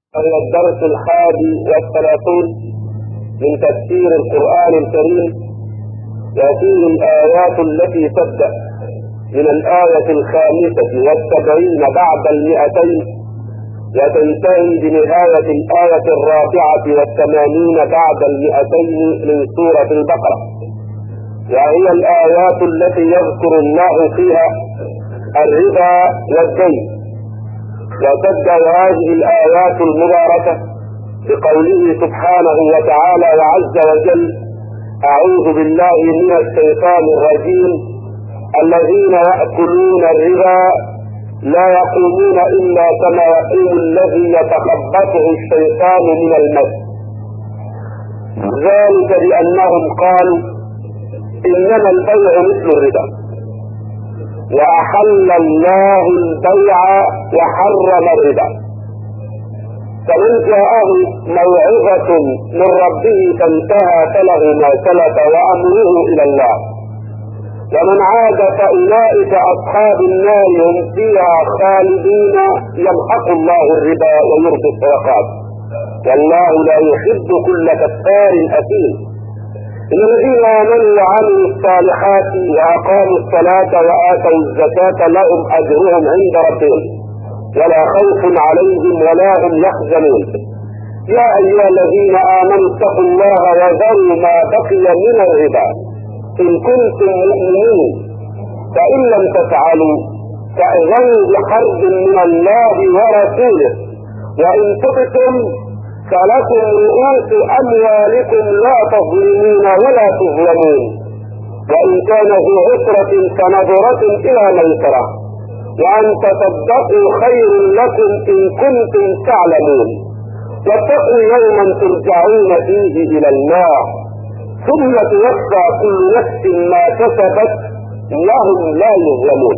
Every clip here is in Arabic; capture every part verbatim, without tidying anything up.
وهي الدرس الحادي والثلاثون من تفسير القرآن الكريم، وفيه الآيات التي تبدأ من الآية الخامسة والسبعين بعد المئتين وتنتهي بنهاية الآية الرابعة والثمانين بعد المئتين من سورة البقرة، وهي الآيات التي يذكر الله فيها الربا والدين. وتبدأ هذه الآيات المباركة بقوله سبحانه وتعالى وعز وجل: أعوذ بالله من الشيطان الرجيم، الذين يأكلون الربا لا يقومون إلا كما يقوم الذي يتخبطه الشيطان من المس، ذلك بأنهم قالوا إنما البيع مثل الربا وأحل الله البيع وحرم الربا. فمن جاءه موعظة من ربه فانتهى فله ما سلف وأمره إلى الله، ومن عاد فأولئك أصحاب النار هم فيها خالدين، يمحق الله الربا ويربي الصدقات، والله لا يحب كل كفار أثيم. إن الذين آمنوا وعملوا الصالحات وأقاموا الصلاة وآتوا الزكاة لهم أجرهم عند ربهم ولا خوف عليهم ولا هم يحزنون. يا أيها الذين آمنوا اتقوا الله وذروا ما بقي من الربا إن كنتم مؤمنين، فإن لم تفعلوا فأذنوا بحرب من الله ورسوله، وإن تبتم فلكم رؤوس أموالكم لا تظلمون ولا تظلمون، وإن كان ذو عسرة فنظرة إلى ميسرة، وأن تصدقوا خير لكم إن كنتم تعلمون، واتقوا يوما ترجعون فيه إلى الله ثم توفى كل نفس ما كسبت وهم لا يظلمون.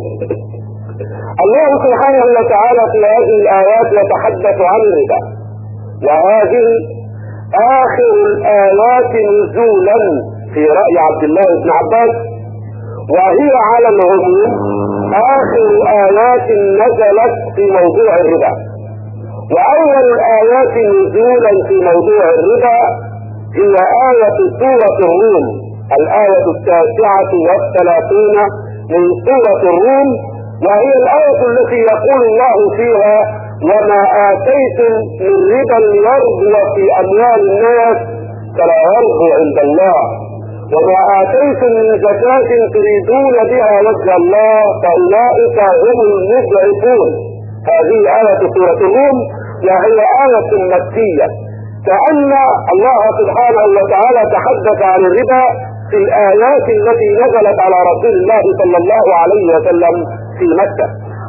الله سبحانه وتعالى في هذه الآيات يتحدث عن الربا، وهذه آخر الآيات نزولا في رأي عبد الله بن عباس، وهي على العموم آخر آيات نزلت في موضوع الربا. وأول الآيات نزولا في موضوع الربا هي آية سورة الروم، الآية التاسعة والثلاثون من سورة الروم، وهي الآية التي يقول الله فيها: وما آتيتم من ربا يربو في أموال الناس فلا يربو عند الله، وما آتيتم من زكاة تريدون بها وجه الله فأولئك هم المضعفون. هذه آية سورة الروم، وهي آية مكية، كأن الله سبحانه وتعالى تحدث عن الربا في الآيات التي نزلت على رسول الله صلى الله عليه وسلم في مكة.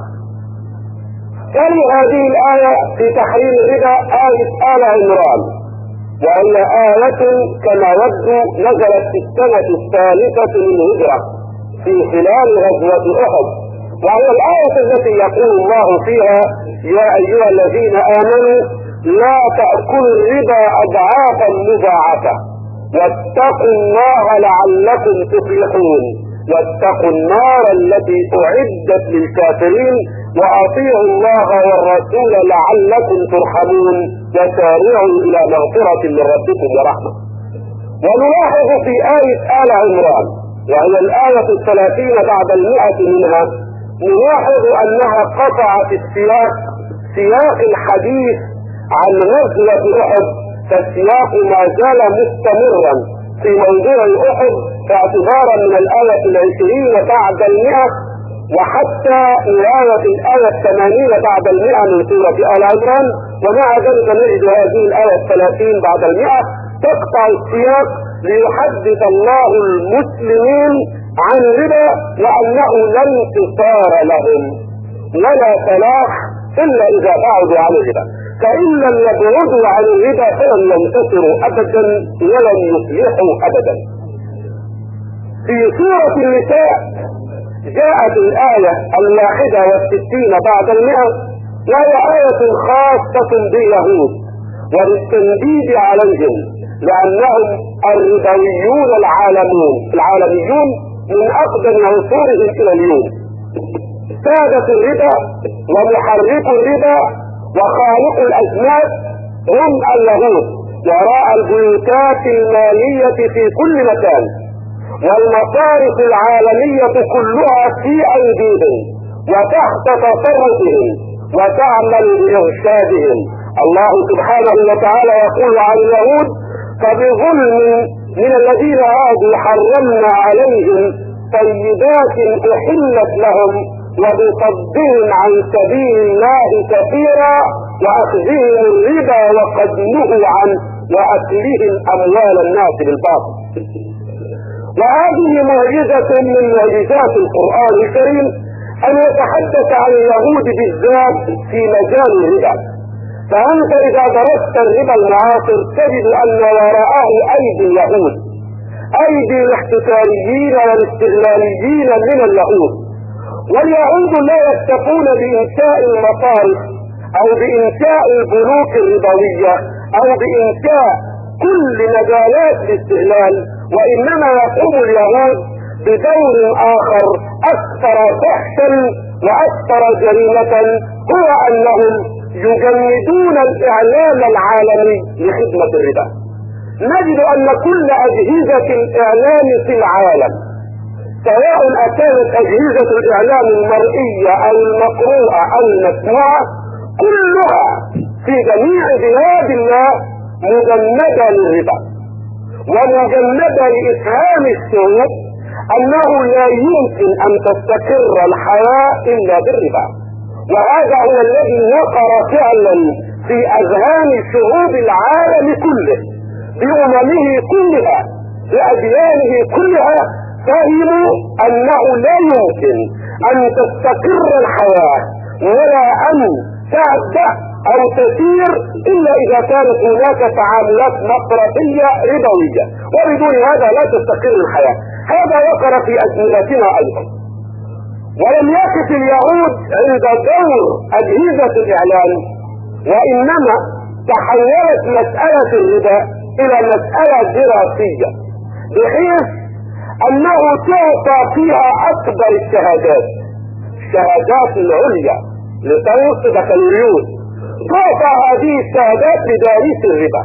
تلي هذه الآية في تحريم الربا آية آل عمران، وهي آية كما يبدو نزلت في السنة الثالثة من الهجرة في خلال غزوة أحد، وهي الآية التي يقول الله فيها: يا أيها الذين آمنوا لا تأكلوا الربا أضعافا مضاعفة واتقوا الله لعلكم تفلحون، واتقوا النار التي أعدت للكافرين، وأطيعوا الله والرسول لعلكم ترحمون، وسارعوا إلى مغفرة من ربكم ورحمة. ونلاحظ في آية آل عمران، وهي الآية الثلاثين بعد المئة منها، نلاحظ أنها قطعت السياق، سياق الحديث عن غزوة أحد، فالسياق ما زال مستمرا في موضوع أحد اعتبارا من الآية العشرين بعد المئة وحتى نهاية الآية الثمانين بعد المئة من سورة آل عمران. ومع ذلك نجد هذه الآية الثلاثين بعد المئة تقطع السياق ليحدث الله المسلمين عن الربا وأنه لا انتصار لهم ولا فلاح إلا إذا بعدوا عن الربا، فإن لم يبعدوا عن الربا فلن ينتصروا أبدا ولن يفلحوا أبدا. في سورة النساء جاءت الآية الواحدة والستين بعد المئة، وهي آية خاصة باليهود وبالتنديد عليهم، لأنهم الربويون العالمون العالميون من أقدم عصورهم إلى اليوم. سادة الربا ومحرك الربا وخالق الأزمات هم اليهود وراء البيوتات المالية في كل مكان، والمصارف العالمية كلها في ايديهم وتحت تصرفهم وتعمل بارشادهم. الله سبحانه وتعالى يقول عن اليهود: فبظلم من الذين هادوا حرمنا عليهم طيبات احلت لهم وبصدهم عن سبيل الله كثيرا واخذهم الربا وقد نهوا عنه واكلهم اموال الناس بالباطل. وهذه معجزة من معجزات القرآن الكريم ان يتحدث عن اليهود بالذات في مجال الربا. فانت اذا درست الربا المعاصر تجد ان وراءه ايدي اليهود، ايدي الاحتكاريين والاستغلاليين من اليهود. واليهود لا يكتفون بانشاء المصارف او بانشاء البنوك الربوية او بانشاء كل مجالات الاستغلال، وانما يقوم اليهود بدور اخر اكثر فحشا واكثر جريمة، هو انهم يجندون الاعلام العالمي لخدمة الربا. نجد ان كل اجهزة الاعلام في العالم، سواء اكانت اجهزة الاعلام المرئية او المقروءة او المسموعة، كلها في جميع بلاد الله مجندة للربا ومجندة لافهام الشعوب انه لا يمكن ان تستقر الحياة الا بالربا. وهذا هو الذي وقر فعلا في اذهان شعوب العالم كله باممه كلها باديانه كلها. فهموا انه لا يمكن ان تستقر الحياة ولا ان تعبأ او تسير الا اذا كانت هناك تعاملات مصرفية ربوية، وبدون هذا لا تستقر الحياة. هذا وقر في ازمنتنا ايضا. ولم يقف اليهود عند دور اجهزة الاعلام، وانما تحولت مسألة الربا الى مسألة دراسية، بحيث انه تعطى فيها اكبر الشهادات، الشهادات العليا لصوت بكالوريوس، تعطى هذه الشهادات لدارس الربا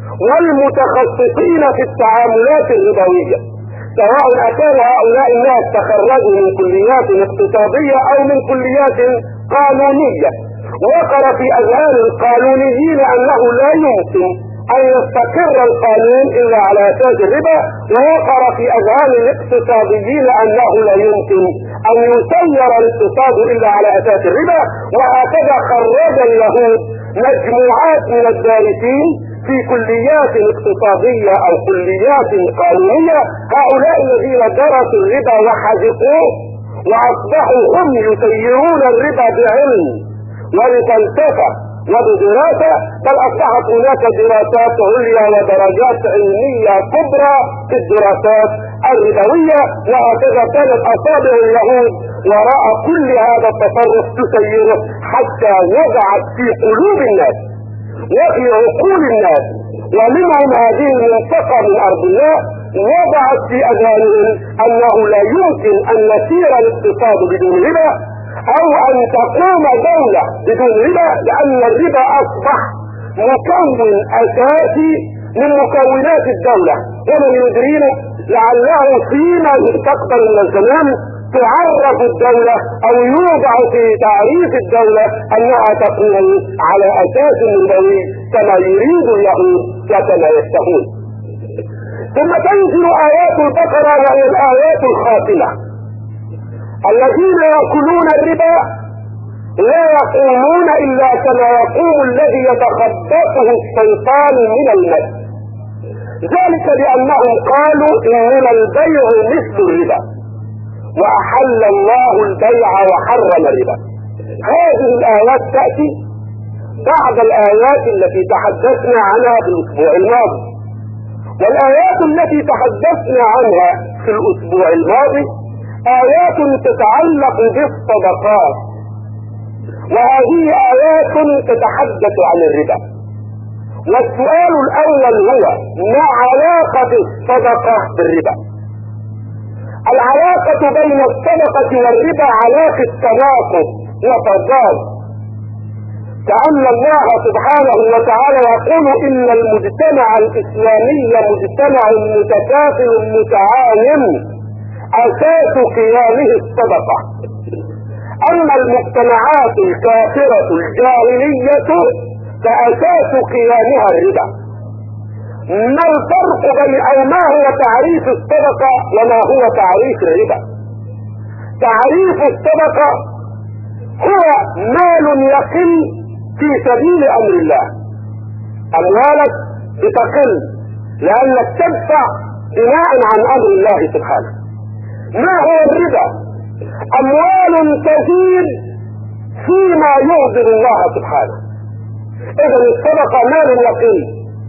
والمتخصصين في التعاملات الربوية، سواء اكان هؤلاء الناس تخرجوا من كليات اقتصادية او من كليات قانونية. وقر في اذهان القانونيين انه لا يمكن ان يستقر القانون الا على اساس الربا، ووقر في اذهان الاقتصاديين انه لا يمكن ان يسير الاقتصاد الا على اساس الربا. وهكذا خرج اليهود مجموعات من الدارسين في كليات اقتصادية او كليات قانونية، هؤلاء الذين درسوا الربا وحذقوه واصبحوا هم يسيرون الربا بعلم وبفلسفة وبدراسة، بل اصبحت هناك دراسات عليا ودرجات علمية كبرى في الدراسات الربوية. وهكذا كانت اصابع اليهود وراء كل هذا التصرف تسيره، حتى وضعت في قلوب الناس وفي عقول الناس ومنهم هذه المنطقة من ارض الله، وضعت في اذهانهم انه لا يمكن ان يسير الاقتصاد بدون ربا او ان تقوم دولة بدون ربا، لان الربا اصبح مكون اساسي من مكونات الدولة. ومن يدرينا لعله فيما يستقبل من الزمان تعرف الدولة او يوضع في تعريف الدولة انها تقوم على اساس ربوي كما يريد اليهود وكما يشتهون. ثم تنزل ايات البقرة وهي الايات الخاتمة: الذين يأكلون الربا لا يقومون الا كما يقوم الذي يتخبطه الشيطان من المس، ذلك بانهم قالوا انما البيع مثل الربا واحل الله البيع وحرم الربا. هذه الايات تأتي بعد الايات التي تحدثنا عنها في الاسبوع الماضي، والايات التي تحدثنا عنها في الاسبوع الماضي آيات تتعلق بالصدقات، وهذه آيات تتحدث عن الربا. والسؤال الأول هو: ما علاقة الصدقة بالربا؟ العلاقة بين الصدقة والربا علاقة تناقض وتضاد، كأن الله سبحانه وتعالى يقول إن المجتمع الإسلامي مجتمع متكافل متعاون أساس قيامه الصدقة، أما المجتمعات الكافرة الجاهلية فأساس قيامها الربا. ما الفرق بين أو ما هو تعريف الصدقة وما هو تعريف الربا؟ تعريف الصدقة هو مال يقل في سبيل أمر الله، أموالك بتقل لأنك تدفع بناء عن أمر الله سبحانه. ما هو الربا؟ أموال تزيد فيما يغضب الله سبحانه. إذا الصدقة مال يقل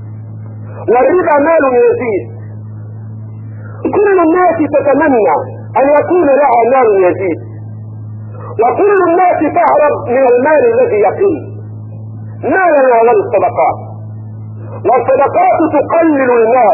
والربا مال يزيد. كل الناس تتمنى أن يكون لها مال يزيد، وكل الناس تهرب من المال الذي يقل. ما لنا ولا الصدقات، والصدقات تقلل المال،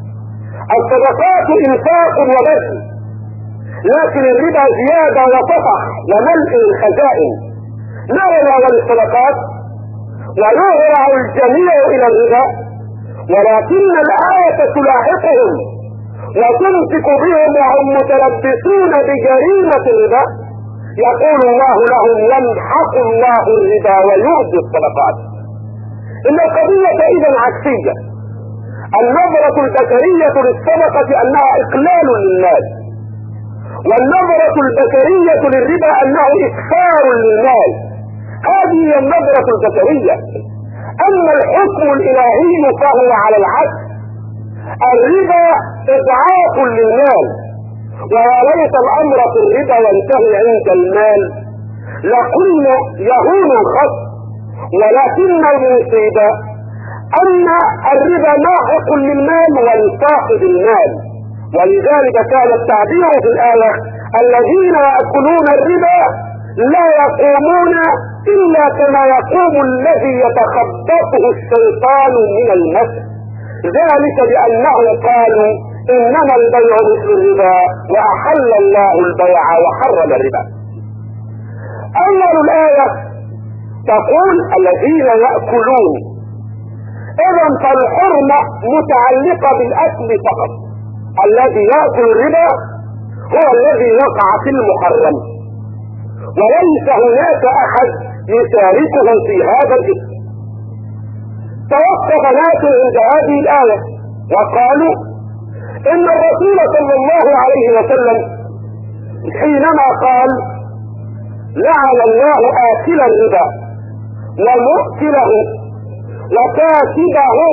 الصدقات إنفاق وبذل، لكن الربا زيادة وطفح وملء الخزائن. ما لنا ولا الصدقات، ويهرع الجميع إلى الربا، ولكن الآية تلاحقهم وتمسك بهم وهم متلبسون بجريمة الربا. يقول الله لهم يمحق الله الربا ويؤتي الصدقات. إن القضية إذا عكسية. النظرة البشرية للصدقة أنها إقلال للمال، والنظرة البشرية للربا أنه إكثار للمال. هذه هي النظرة البشرية. أما الحكم الإلهي فهو على العكس، الربا إضعاف للمال. وليس الأمر في الربا ينتهي عند المال، لقلنا يهون الخصم، ولكن المصيبة أن الربا ناحق للمال ولصاحب المال. ولذلك كان التعبير في الآية الذين يأكلون الربا لا يقومون إلا كما يقوم الذي يتخبطه الشيطان من المس، ذلك بأنه قالوا إنما البيع مثل الربا وأحل الله البيع وحرم الربا. أول الآية تقول الذين يأكلون، إذا فالحرمة متعلقة بالأكل فقط. الذي يأكل الربا هو الذي وقع في المحرم، وليس هناك أحد يشاركه في هذا الإثم. توقف ناس عند هذه الآية وقالوا إن الرسول صلى الله عليه وسلم حينما قال لعن الله آكل الربا ومؤكله وكاتبه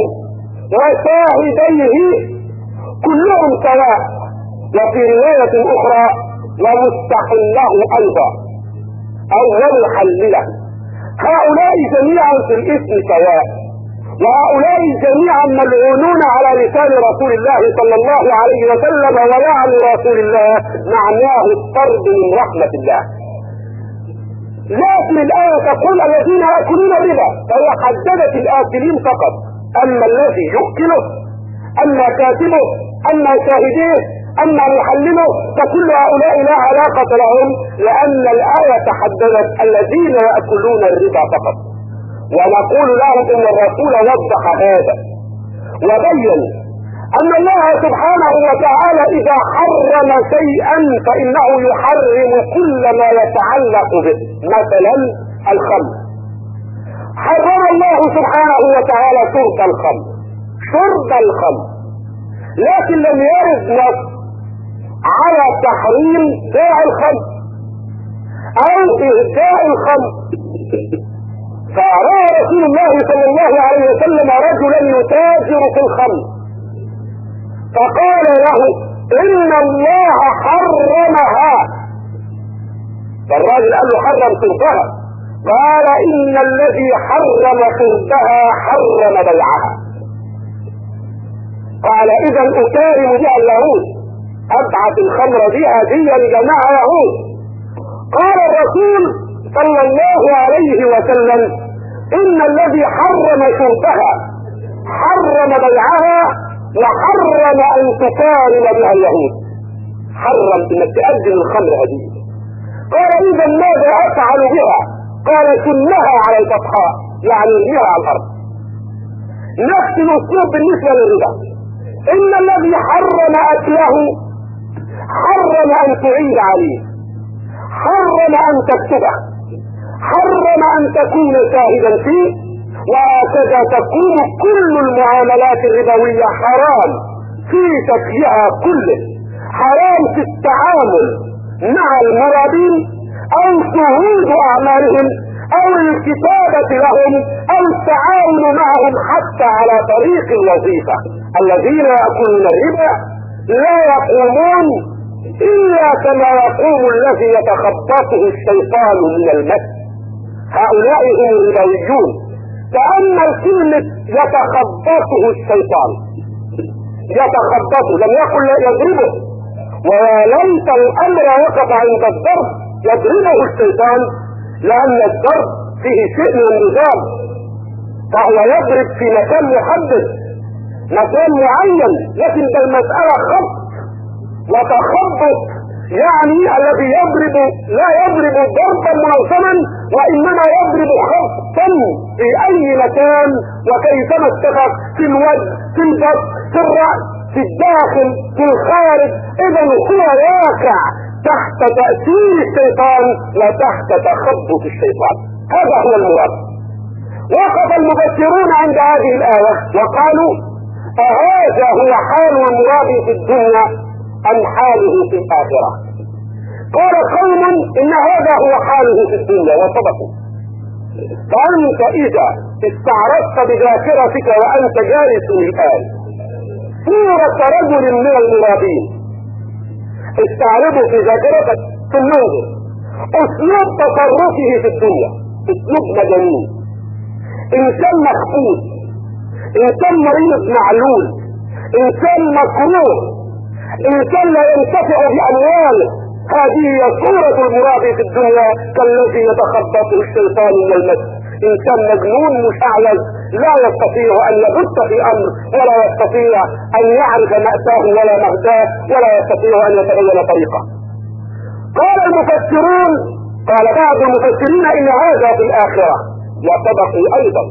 وشاهديه كلهم سواء، وفي رواية أخرى ومستحله أيضا أو ومحلله، هؤلاء جميعا في الإثم سواء، وهؤلاء جميعا ملعونون على لسان رسول الله صلى الله عليه وسلم. ولعن رسول الله معناه الطرد من رحمة الله. لكن الآية تقول الذين يأكلون الربا، فهي حددت الآكلين فقط، أما الذي يؤكله، أما كاتبه، أما شاهديه، أما محلله، فكل هؤلاء لا علاقة لهم، لأن الآية تحددت الذين يأكلون الربا فقط. ونقول لهم إن الرسول وضح هذا وبين أن الله سبحانه وتعالى إذا حرم شيئا فإنه يحرم كل ما يتعلق به. مثلا الخمر، حرم الله سبحانه وتعالى شرب الخمر، شرب الخمر، لكن لم يرد نص على تحريم بيع الخمر أو إهداء الخمر. فرأى رسول الله صلى الله عليه وسلم رجلا يتاجر في الخمر، فقال له إن الله حرمها. فالراجل قال له حرم شربها، قال إن الذي حرم شربها حرم بيعها. قال إذا أكارم بها اليهود، أبعث الخمر دي هدية لجماعة يهود. قال الرسول صلى الله عليه وسلم إن الذي حرم شربها حرم بيعها وحرم أن تكارم بها اليهود، حرم انك تقدم الخمر هدية. قال إذا ماذا أفعل بها؟ قال سنها على البطحاء، يعني ارميها على الارض. نفس الاسلوب بالنسبة للربا. ان الذي حرم اكله حرم ان تعيد عليه، حرم ان تكتبه، حرم ان تكون شاهدا فيه، وهكذا تكون كل المعاملات الربوية حرام في شكلها كله، حرام في التعامل مع المرابين او شهود اعمالهم او الكتابة لهم او التعاون معهم حتى على طريق الوظيفة. الذين يأكلون الربا لا يقومون الا كما يقوم الذي يتخبطه الشيطان من المس. هؤلاء هم الربويون. تأمل كلمة يتخبطه الشيطان، يتخبطه، لم يقل يضربه. وليس الامر وقف عند الضرب يضربه الشيطان، لان الضرب فيه شيء من النظام، فهو يضرب في مكان محدد، مكان معين، لكن المسألة خبط وتخبط، يعني الذي يضرب لا يضرب ضربا منظما، وانما يضرب خبطا في اي مكان وكيفما اتفق، في الوجه، في البطن، في الرأس، في الداخل، في الخارج. اذا هو واقع تحت تأثير الشيطان لا تحت تخبط الشيطان. هذا هو المراد. وقف المفسرون عند هذه الآية وقالوا أهذا هو حال المراد في الدنيا أم حاله في الآخرة؟ قال قوم إن هذا هو حاله في الدنيا وصدقوا. فأنت إذا استعرضت بذاكرتك وأنت جالس الآن صورة رجل من المرابين، استعرضوا في ذاكرتك في النظر اسلوب تصرفه في الدنيا، اسلوب مجانين، انسان مخبوط، انسان مريض معلول، انسان مكروه، انسان لا ينتفع بامواله. هذه هي صورة المراد في الدنيا كالذي يتخبطه الشيطان من المس. انسان مجنون مشعلل لا يستطيع ان يبت في امر، ولا يستطيع ان يعرف مأساه ولا مهداه، ولا يستطيع ان يتبين طريقه. قال المفسرون، قال بعض المفسرين ان هذا في الاخرة، وصدقوا ايضا.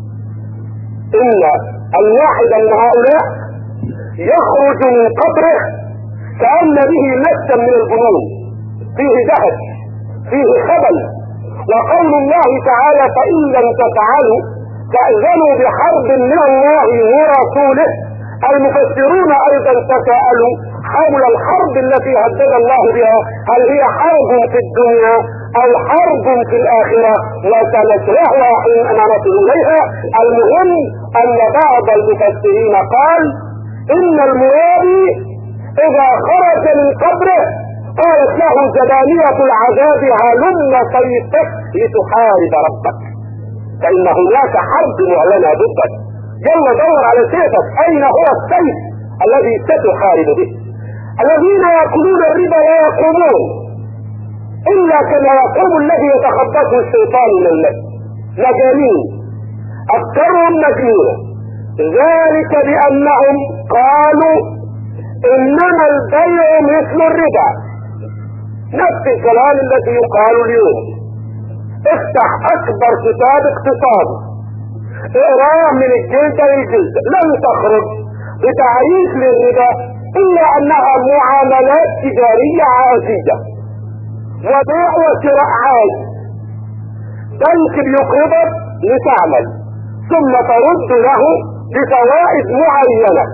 ان الواحد من هؤلاء يخرج من قبره كأن به مسا من الجنون، فيه دهش، فيه خبل. وقول الله تعالى فإن لم تفعلوا فأذنوا بحرب من الله ورسوله. المفسرون ايضا تساءلوا حول الحرب التي هدد الله بها، هل هي حرب في الدنيا او حرب في الاخرة؟ وسنشرحها حين نصل اليها. المهم ان بعض المفسرين قال ان المرابي اذا خرج من قبره قالت له زبانية العذاب هلم سيفك لتحارب ربك، فان هناك حرب معلنة ضدك، يلا دور على سيفك، اين هو السيف الذي ستحارب به؟ الذين يأكلون الربا لا يقومون الا كما يقوم الذي يتخبطه الشيطان من المس، مجانين، اكثرهم مجنون. ذلك بانهم قالوا انما البيع مثل الربا، نفس الكلام الذي يقال اليوم. افتح اكبر كتاب اقتصاد، اقراه من الجلد للجلد، لن تخرج بتعريف للربا الا انها معاملات تجارية عادية، وبيع وشراء عادي، بنك بيقرضك لتعمل ثم ترد له بفوائد معينة.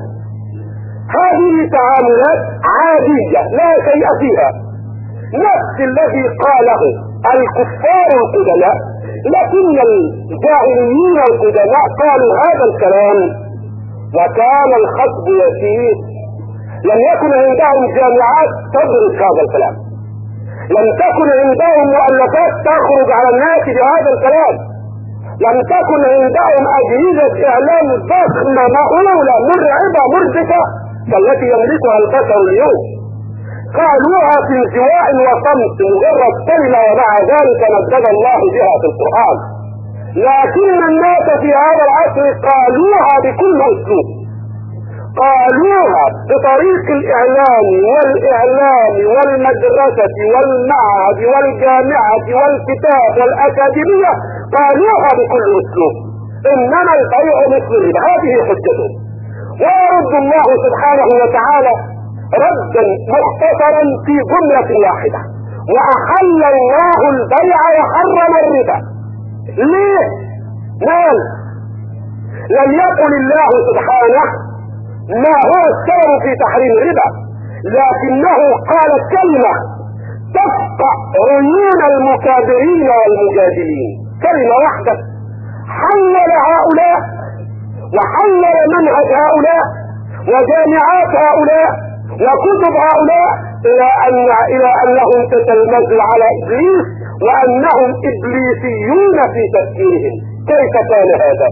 هذه تعاملات عادية لا شيء فيها، نفس الذي قاله الكفار القدماء، لكن الجاهليين القدماء قالوا هذا الكلام وكان الخطب يسير. لم يكن عندهم جامعات تدرس هذا الكلام، لم تكن عندهم مؤلفات تخرج على الناس بهذا الكلام، لم تكن عندهم اجهزة اعلام ضخمة مهولة مرعبة مرجفة كالتي يملكها البشر اليوم. قالوها في انزواء وصمت مجرد كلمة، ومع ذلك نزل الله بها في القرآن. لكن الناس في هذا العصر قالوها بكل اسلوب، قالوها بطريق الإعلام والإعلام والمدرسة والمعهد والجامعة والكتاب والأكاديمية، قالوها بكل أسلوب، إنما البيع مثل الربا. هذه حجتهم. ويرد الله سبحانه وتعالى ردا مختصرا في جملة واحدة: وأحل الله البيع وحرم الربا. ليه؟ مال لم يقل الله سبحانه ما هو السبب في تحريم الربا، لكنه قال كلمة تفقع عيون المكابرين والمجادلين، كلمة واحدة حلل هؤلاء وحلل منهج هؤلاء وجامعات هؤلاء وكتب هؤلاء الى ان الى انهم تتلمذوا على ابليس وانهم ابليسيون في تفكيرهم. كيف كان هذا؟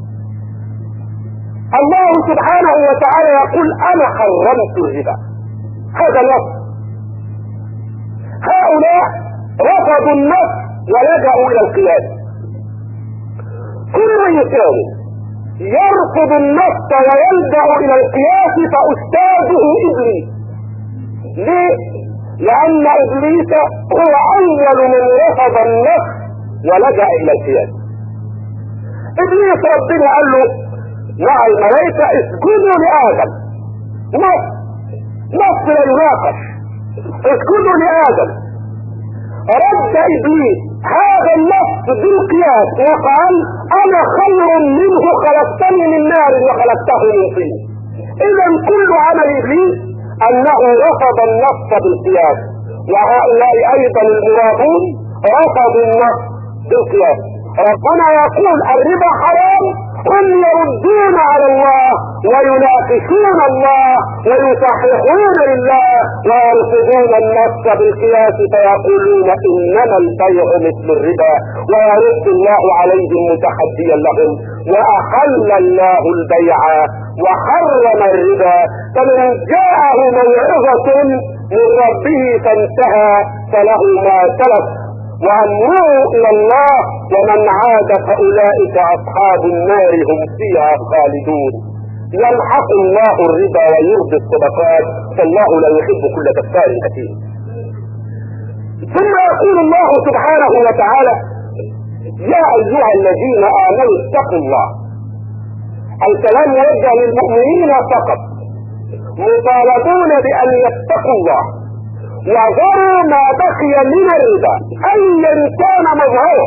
الله سبحانه وتعالى يقول: انا حرمت الربا. هذا النص. هؤلاء رفضوا النص ولجأوا الى القياس. كل انسان يرفض النص ويلجأ الى القياس فاستاذه ابليس. ليه؟ لان ابليس هو اول من رفض النص ولجأ الى القياس. ابليس ربنا قال له مع الملائكة: اسجدوا لآدم. نص نص لا يناقش، اسجدوا لآدم. رد ابليس هذا النص بالقياس وقال: انا خير منه، خلقتني من نار وخلقته من طين. اذا كل عمل ابليس انه رفض النص بالقياس، وهؤلاء ايضا المرادون رفضوا النص بالقياس. ربنا يقول: الربا حرام، هم يردون على الله ويناقشون الله ويصححون لله ويرفضون النص بالقياس فيقولون انما البيع مثل الربا، ويرد الله عليهم متحديا لهم: واحل الله البيع وحرم الربا، فمن جاءه موعظة من ربه فانتهى فله ما سلف وأمره إلى الله، ومن عاد فأولئك أصحاب النار هم فيها خالدون. يمحق الله الربا ويربي الصدقات، فالله لا يحب كل كفار أثيم. ثم يقول الله سبحانه وتعالى: يا أيها الذين آمنوا اتقوا الله. الكلام يوجه للمؤمنين فقط، مطالبون بأن يتقوا الله وذروا ما بقي من الربا ايا كان مظهره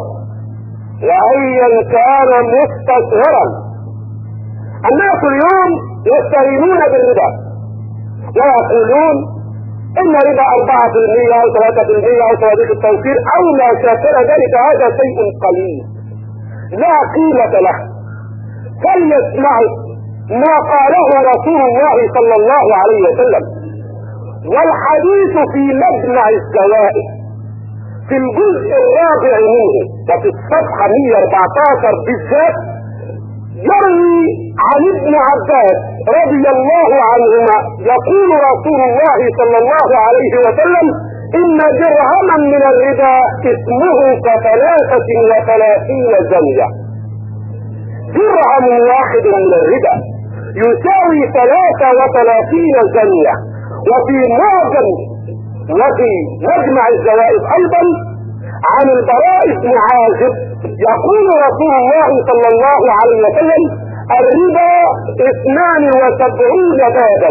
وايا كان مستصغرا. الناس اليوم يستهينون بالربا ويقولون ان ربا أربعة بالمئة او ثلاثة بالمئة او صواريخ التوفير او ما شاكل ذلك، هذا شيء قليل لا قيمة له. فليسمعوا ما قاله رسول الله صلى الله عليه وسلم. والحديث في مجمع الزوائد في الجزء الرابع منه وفي الصفحة مئة وأربعة عشر بالذات يروي عن ابن عباس رضي الله عنهما يقول رسول الله صلى الله عليه وسلم: ان درهما من الربا اسمه كثلاثة وثلاثين زنية. درهم واحد من الربا يساوي ثلاثة وثلاثين زنية. وفي معجم وفي مجمع الزوائد ايضا عن البراء بن عازب يقول رسول الله صلى الله عليه وسلم: الربا اثنان وسبعون بابا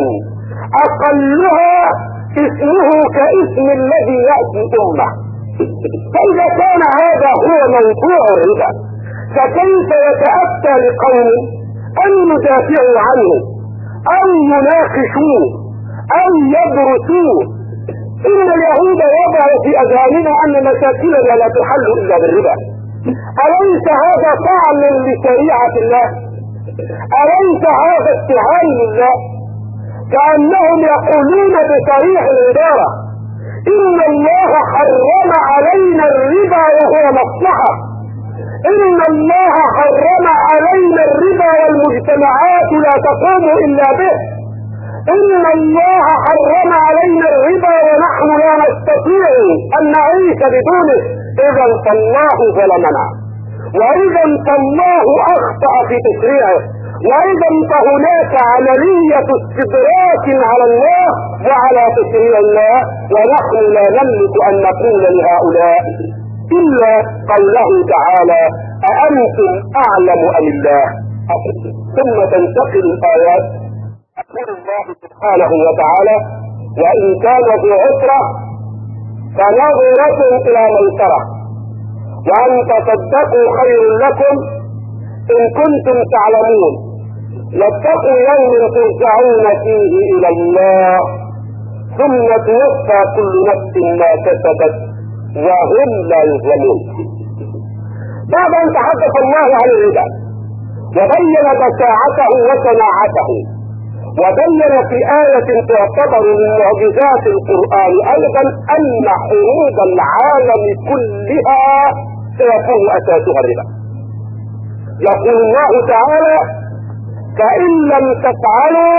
اقلها اسمه كاسم الذي يأتي امه. فاذا كان هذا هو موضوع الربا فكيف يتأتى لقوم ان يدافعوا عنه او يناقشوه او يدرسوه؟ ان اليهود وضعوا في اذهاننا ان مشاكلنا لا تحل الا بالربا. اليس هذا طعنا لشريعة الله؟ اليس هذا اتهام لله؟ كأنهم يقولون بصريح العبارة: ان الله حرم علينا الربا وهو مصلحة، ان الله حرم علينا الربا والمجتمعات لا تقوم الا به، ان الله حرم علينا الربا ونحن لا نستطيع ان نعيش بدونه. اذا فالله ظلمنا، واذا فالله اخطأ في تشريعه، واذا فهناك عملية استدراك على الله وعلى تشريع الله، ونحن لا نملك ان نقول لهؤلاء الا قوله تعالى أأنتم اعلم ام الله. ثم تنتقل الايات. يقول الله سبحانه وتعالى وان كان ذو عسرة فنظرة الى ميسرة وان تصدقوا خير لكم ان كنتم تعلمون واتقوا يوم ترجعون فيه الى الله ثم توفى كل نفس ما كسبت وهم لا يظلمون. بعد ان تحدث الله عن الربا وبين بشاعته وشناعته، وبين في آية تعتبر من معجزات القرآن ايضا ان حروب العالم كلها سيكون اساسها الربا. يقول الله تعالى فإن لم تفعلوا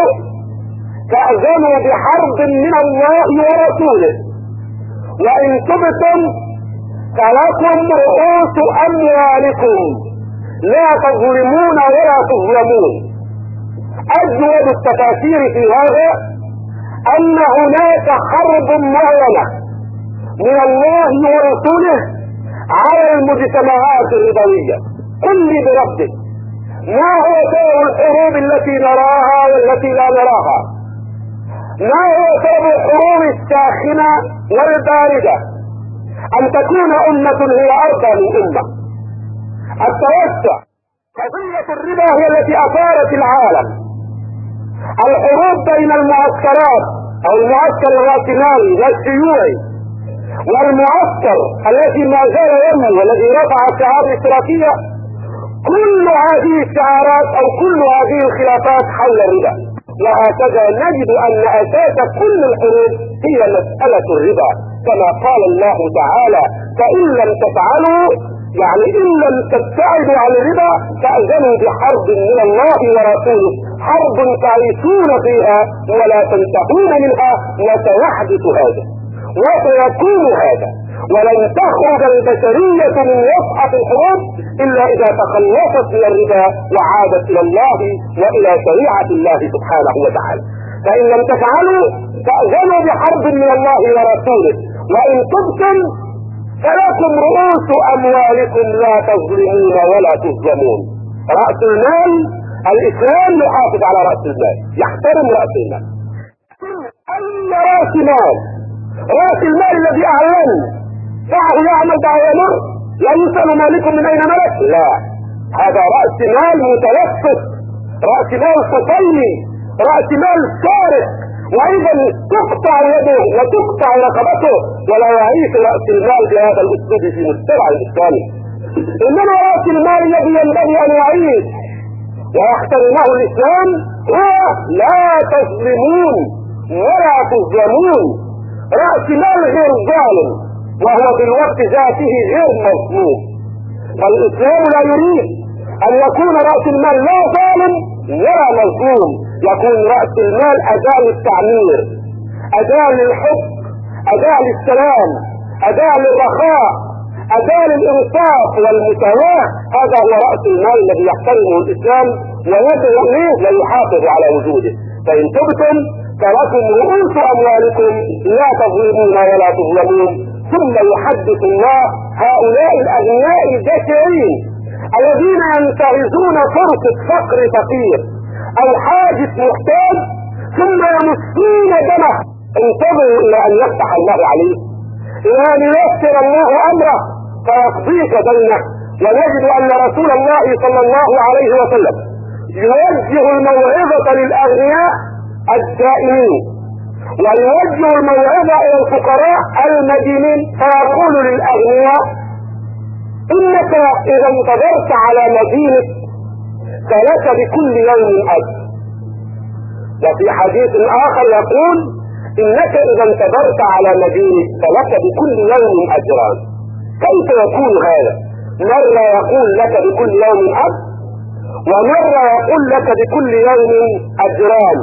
فأذنوا بحرب من الله ورسوله وإن تبتم فلكم رؤوس أموالكم لا تظلمون ولا تظلمون. أجود التفاسير في هذا أن هناك حرب معلنة من الله ورسوله على المجتمعات الربوية. قل لي بربك ما هو سبب الحروب التي نراها والتي لا نراها؟ ما هو سبب الحروب الساخنة والباردة؟ ان تكون امة هي ارضى من امة. التوسع، قضية الربا هي التي اثارت العالم. الحروب بين المعسكرات او المعسكر الراسمالي والشيوعي والمعسكر الذي ما زال ينمو والذي رفع شعار الاشتراكية، كل هذه الشعارات او كل هذه الخلافات حول الربا. وهكذا نجد ان اساس كل الحروب هي مسألة الربا، كما قال الله تعالى فإن لم تفعلوا، يعني إن لم تبتعدوا عن الربا فأذنوا بحرب من الله ورسوله، حرب تعيشون فيها ولا تنتهون منها، وسيحدث هذا وسيكون هذا، ولن تخرج البشرية من وسعة الحروب إلا إذا تخلصت من الربا وعادت إلى الله وإلى شريعة الله سبحانه وتعالى. فإن لم تفعلوا فأذنوا بحرب من الله ورسوله وإن تبتم فلكم رؤوس أموالكم لا تظلمون ولا تظلمون. رأس المال، الإسلام يحافظ على رأس المال، يحترم رأس المال. أي رأس مال؟ رأس المال الذي أعلن دعه يعمل دعه يمر، لا يسأل مالكم من أين ملك، لا، هذا رأس مال متوسط، رأس مال صفيني، رأس مال سارق، وإذا تقطع يده وتقطع رقبته ولا يعيش رأس المال بهذا الأسلوب في مجتمع الإسلامي. إنما رأس المال الذي ينبغي أن يعيش ويحترمه الإسلام هو لا تظلمون ولا تظلمون. رأس مال غير ظالم وهو في الوقت ذاته غير مظلوم. والإسلام لا يريد أن يكون رأس المال لا ظالم ولا مظلوم، يكون رأس المال أداة للتعمير، أداة للحب، أداة للسلام، أداة للرخاء، أداة للإنصاف والمساواة. هذا هو رأس المال الذي يحترمه الإسلام ويدعو إليه ويحافظ على وجوده. فإن تبتم فلكم رؤوس أموالكم لا تظلمون ولا تظلمون. ثم يحدث الله هؤلاء الأغنياء الجشعين الذين ينتهزون فرصة فقر فقير أو حاجة محتاج ثم يمسون دمه. انتظروا إلى أن يفتح الله عليه، إلى أن ييسر الله أمره فيقضيك دينه. ونجد أن رسول الله صلى الله عليه وسلم يوجه الموعظة للأغنياء الدائمين ويوجه الموعظة إلى الفقراء المدينين، فيقول للأغنياء إنك إذا انتظرت على مدينك فلك بكل يوم أجر. وفي حديث آخر يقول إنك إذا انتظرت على مدينك فلك بكل يوم أجران. كيف يكون هذا؟ مرة يقول لك بكل يوم أجر ومرة يقول لك بكل يوم أجران.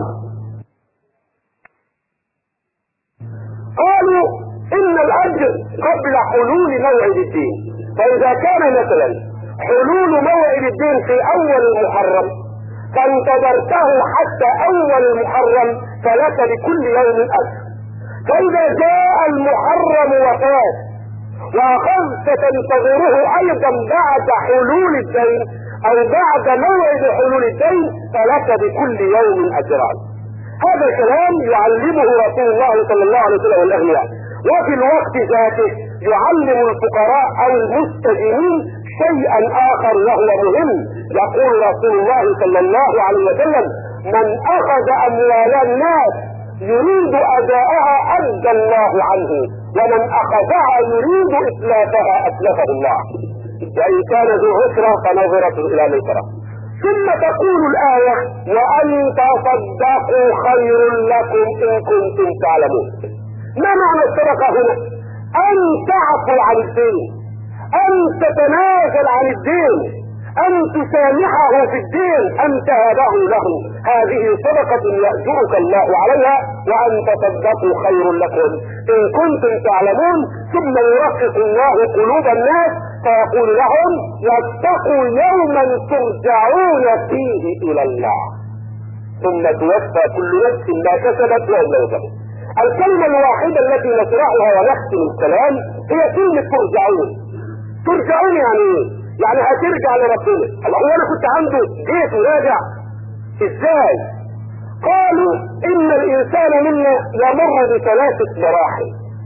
قالوا إن الأجر قبل حلول موعد الدين، فإذا كان مثلا حلول موعد الدين في أول المحرم فانتظرته حتى اول المحرم فلك بكل يوم اجر. فاذا جاء المحرم وفات واخذت تنتظره ايضا بعد حلول الدين او بعد موعد حلول الدين فلك بكل يوم اجران. هذا الكلام يعلمه رسول الله صلى الله عليه وسلم الاغنياء، وفي الوقت ذاته يعلم الفقراء او المستدينين شيئا اخر وهو مهم. يقول رسول الله صلى الله عليه وسلم: من اخذ اموال الناس يريد اداءها ادى الله عنه، ومن اخذها يريد اتلافها اتلفه الله، وان كان ذو عسرة فنظرة الى ميسرة. ثم تقول الاية: وان تصدقوا خير لكم ان كنتم تعلمون. ما معنى الصدقة هنا؟ ان تعفو عن الدين، ان تتنازل عن الدين، ان تسامحه في الدين، ان تهبه له. هذه صدقة يأجرك الله عليها. وان تصدقوا خير لكم ان كنتم تعلمون. ثم يرقق الله قلوب الناس فيقول لهم: واتقوا يوما ترجعون فيه الى الله ثم توفى كل نفس ما كسبت وهم لا يظلمون. الكلمة الواحدة التي نشرحها ونختم الكلام هي كلمة ترجعون. ترجعون يعني ايه؟ يعني هترجع لربنا. الله، هو انا كنت عنده جيت وراجع ازاي؟ قالوا ان الانسان منا يمر بثلاثة مراحل.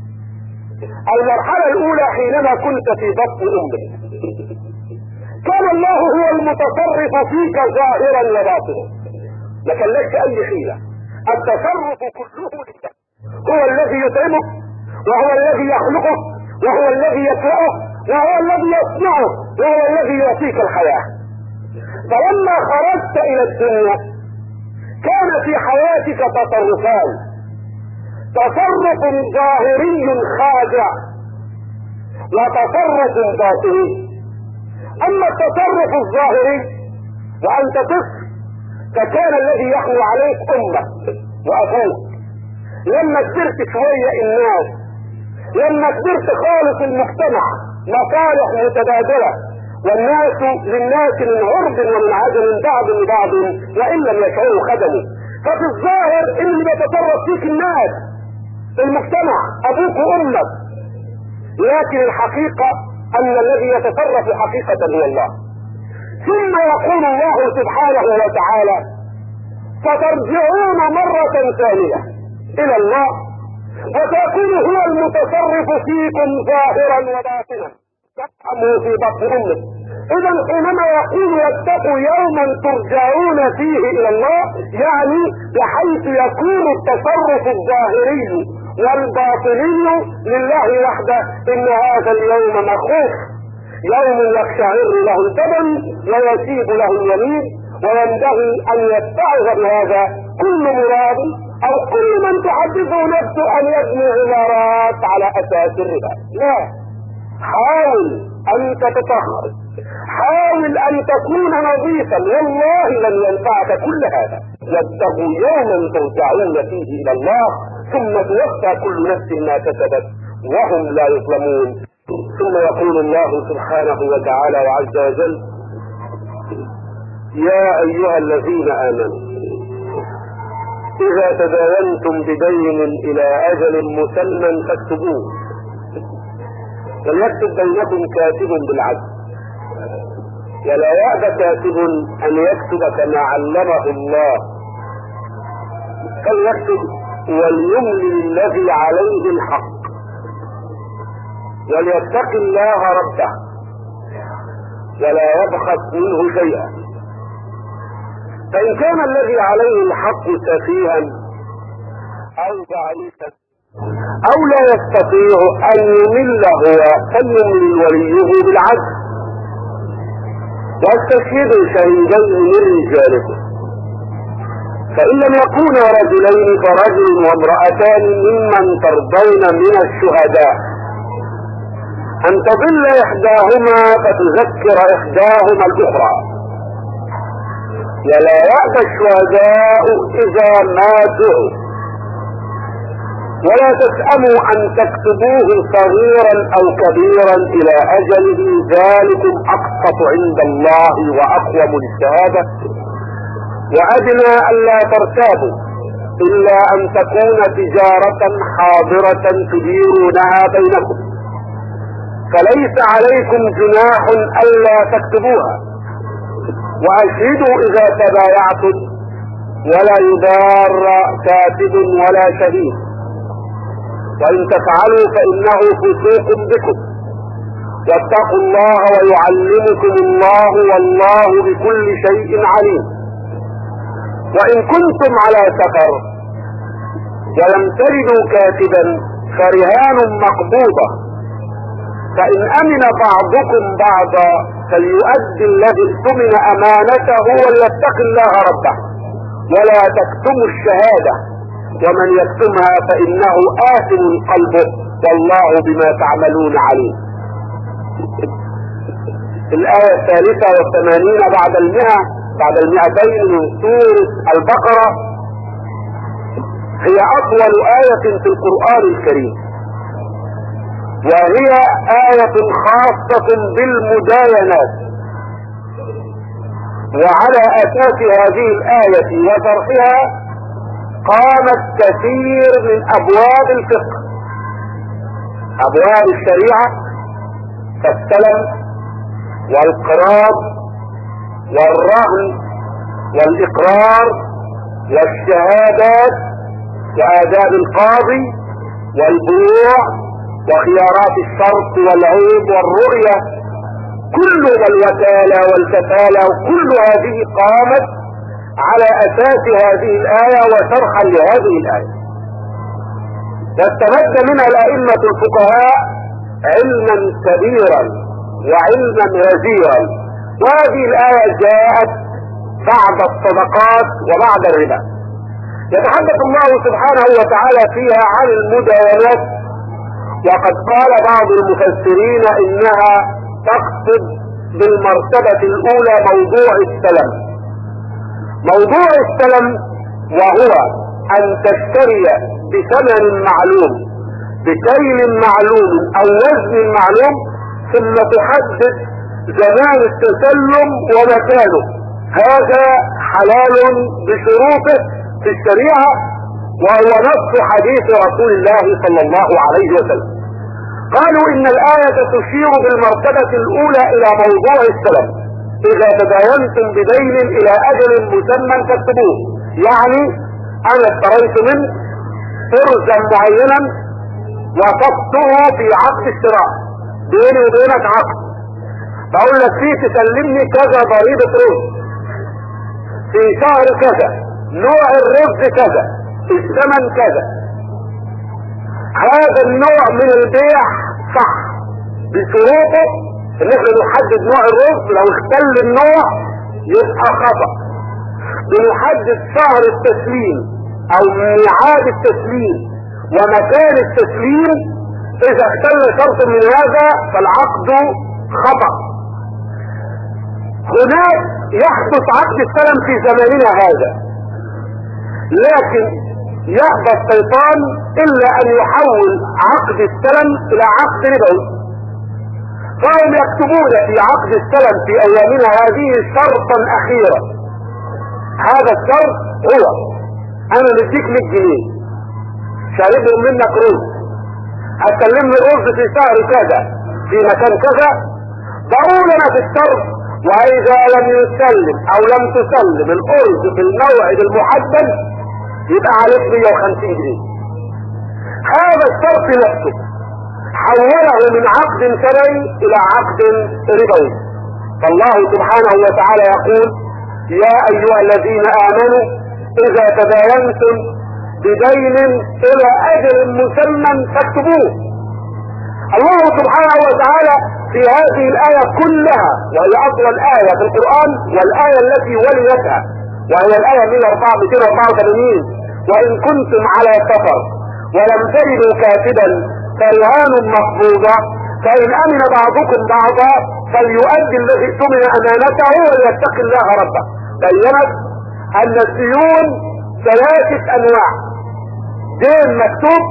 المرحلة الاولى حينما كنت في بطن امك كان الله هو المتصرف فيك ظاهرا وباطنا، ما كان لك اي حيلة. التصرف كله لله، هو الذي يطعمك وهو الذي يخلقك وهو الذي يخلقه وهو الذي يصنعه وهو الذي يعطيك الحياة. فلما خرجت الى الدنيا كان في حياتك تصرفان: تصرف ظاهري خادع وتصرف باطني. اما التصرف الظاهري وانت طفل فكان الذي يحمل عليك امك وابوك. لما كبرت شوية الناس، لما كبرت خالص المجتمع، مصالح متبادلة، والناس للناس من عرض ومن عدم بعض لبعض وان لم يشعروا خدموا. ففي الظاهر اللي بيتصرف فيك الناس، المجتمع، ابوك وامك، لكن الحقيقة ان الذي يتصرف حقيقة هو الله. ثم يقول الله سبحانه وتعالى: فترجعون مرة ثانية الى الله وتكون هو المتصرف فيكم ظاهرا وباطنا تفهموا في بطن امك. اذا حينما يقول واتقوا يوما ترجعون فيه الى الله، يعني بحيث يكون التصرف الظاهري والباطني لله وحده. ان هذا اليوم مخوف، يوم يقشعر له البدن ويسيب له اليمين، وينبغي ان يتعظ بهذا كل مراد او كل من تحدثه نفسه ان يبني عمارات على اساس الربا. لا، حاول ان تتطهر، حاول ان تكون نظيفا، والله لن ينفعك كل هذا. واتقوا يوما ترجعون فيه الى الله ثم توفى كل نفس ما كسبت وهم لا يظلمون. ثم يقول الله سبحانه وتعالى وعز وجل: يا ايها الذين امنوا اذا تداينتم بدين الى اجل مسمى فاكتبوه وليكتب بينكم كاتب بالعدل ولا يأبى كاتب ان يكتب كما علمه الله فليكتب وليملي الذي عليه الحق وليتق الله ربه ولا يبخس منه شيئا. فإن كان الذي عليه الحق سفيها أو ضعيفا أو لا يستطيع أن يمل هو فليملي وليه بالعدل واستشهدوا شهيدين من رجالكم. فإن لم يكونا رجلين فرجل وامرأتان ممن ترضون من الشهداء أن تضل إحداهما فتذكر إحداهما الأخرى ولا يأبى الشهداء إذا ماتوا ولا تسأموا أن تكتبوه صغيرا أو كبيرا إلى أجله ذلكم أقسط عند الله وأقوم للشهادة وأدنى ألا ترتابوا إلا أن تكون تجارة حاضرة تديرونها بينكم، فليس عليكم جناح ألا تكتبوها، وأشهدوا إذا تبايعتم ولا يضار كاتب ولا شهيد، وإن تفعلوا فإنه فسوق بكم، واتقوا الله ويعلمكم الله والله بكل شيء عليم. وإن كنتم على سفر ولم تجدوا كاتبا فرهان مقبوضة، فإن أمن بعضكم بعضا فليؤدي الذي اؤتمن أمانته وليتق الله ربه ولا تكتموا الشهادة، ومن يكتمها فإنه آثم قلبه والله بما تعملون عليم. الآية الثالثة والثمانين بعد المئة بعد المئتين من سورة البقرة هي أطول آية في القرآن الكريم، وهي آية خاصة بالمداينات، وعلى أساس هذه الآية وشرحها قامت كثير من أبواب الفقه، أبواب الشريعة كالسلم والقراض والرهن والإقرار والشهادات وآداب القاضي والبيوع وخيارات الشرط والعيب والرؤية، كل الوكالة والكفالة، وكل هذه قامت على أساس هذه الآية وشرحا لهذه الآية. واستمد منها الأئمة الفقهاء علما كبيرا وعلما غزيرا، وهذه الآية جاءت بعد الصدقات وبعد الربا. يتحدث الله سبحانه وتعالى فيها عن المداينات، وقد قال بعض المفسرين إنها تقصد بالمرتبة الأولى موضوع السلم. موضوع السلم وهو أن تشتري بثمن معلوم بكيل معلوم أو وزن معلوم، ثم تحدد زمان التسلم ومكانه، هذا حلال بشروطه في الشريعة، وهو نص حديث رسول الله صلى الله عليه وسلم. قالوا إن الآية تشير بالمرتبة الأولى إلى موضوع السلم، إذا تداينتم بدين إلى أجل مسمى فاكتبوه، يعني أنا اشتريت منه فرزا معينا وصفته في عقد الشراء، بيني وبينك عقد، بقول لك فيه تسلمني كذا ضريبة رز في شهر كذا، نوع الرز كذا، الثمن كذا. هذا النوع من البيع صح بشروطه، ان احنا نحدد نوع الرز، لو اختل النوع يبقى خطأ. بنحدد شهر التسليم او ميعاد التسليم ومكان التسليم، اذا اختل شرط من هذا فالعقد خطأ. هناك يحدث عقد السلم في زماننا هذا، لكن يأبى الشيطان إلا أن يحول عقد السلم إلى عقد ربوي، فهم يكتبون في عقد السلم في أيامنا هذه شرطا أخيرا. هذا الشرط هو أنا بديك مية جنيه شاربهم منك رز، هتكلمني الرز في شهر كذا في مكان كذا، بقول أنا في الشرط وإذا لم يسلم أو لم تسلم الأرز في الموعد المحدد يبقى عليك مية وخمسين جنيه. هذا الشرط نفسه حوله من عقد شرعي إلى عقد ربوي. فالله سبحانه وتعالى يقول: يا أيها الذين آمنوا إذا تداينتم بدين إلى أجل مسمى فاكتبوه. الله سبحانه وتعالى في هذه الآية كلها، وهي أطول آية في القرآن والآية التي وليتها، وهي الآية مئة وأربعة وثمانين: وإن كنتم على سفر ولم تجدوا كاتبا فرهان مقبوضة، فإن أمن بعضكم بعضا فليؤدي الذي اؤتمن أمانته وليتق الله ربه. بينت أن الديون ثلاثة أنواع: دين مكتوب،